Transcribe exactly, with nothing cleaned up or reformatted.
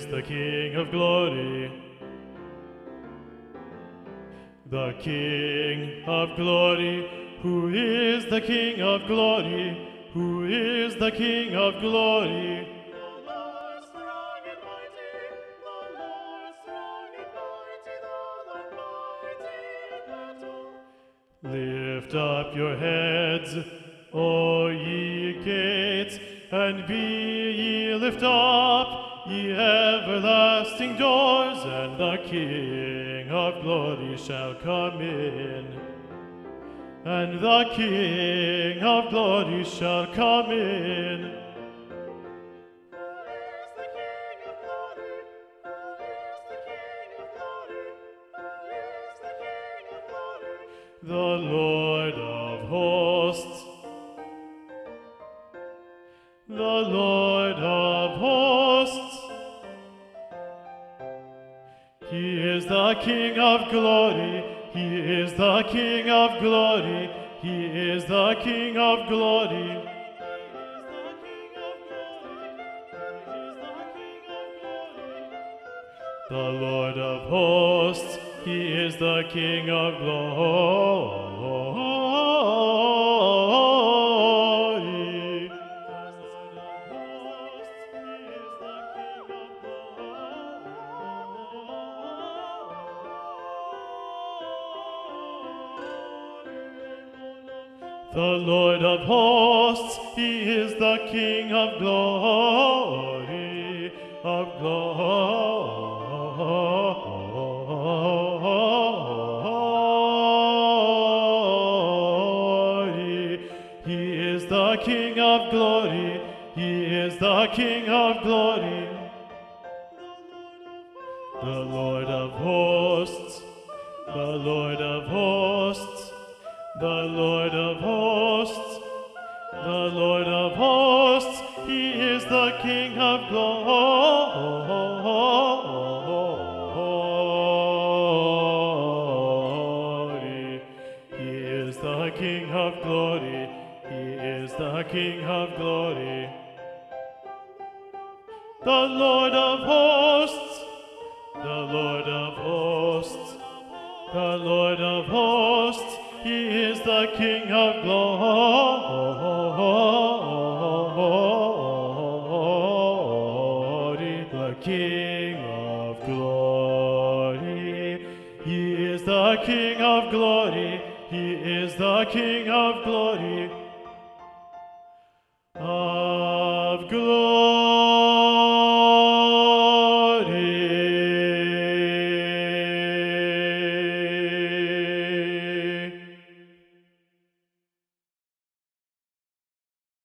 the King of glory. The King of glory, who is the King of glory, who is the King of glory. The Lord strong and mighty, the Lord strong and mighty, the Lord mighty in battle. Lift up your heads, O ye gates, and be ye lift up, ye everlasting doors, and the King of glory shall come in. And the King of glory shall come in. Who is the King of glory? Who is the King of glory? Who is the King of glory? The Lord of hosts, the Lord of hosts. He is the King of glory, He is the King of glory, He is the King of glory. The Lord of hosts, He is the King of glory. The Lord of hosts, He is the King of glory, of glory. He is the King of glory, He is the King of glory. The Lord of hosts, the Lord of hosts, the Lord of hosts, the Lord of hosts, He is the King of glory. He is the King of glory. He is the King of glory. The Lord of hosts, the Lord of hosts, the Lord of hosts, He is the King of glory, the King of glory. He is the King of glory, He is the King of glory, of glory.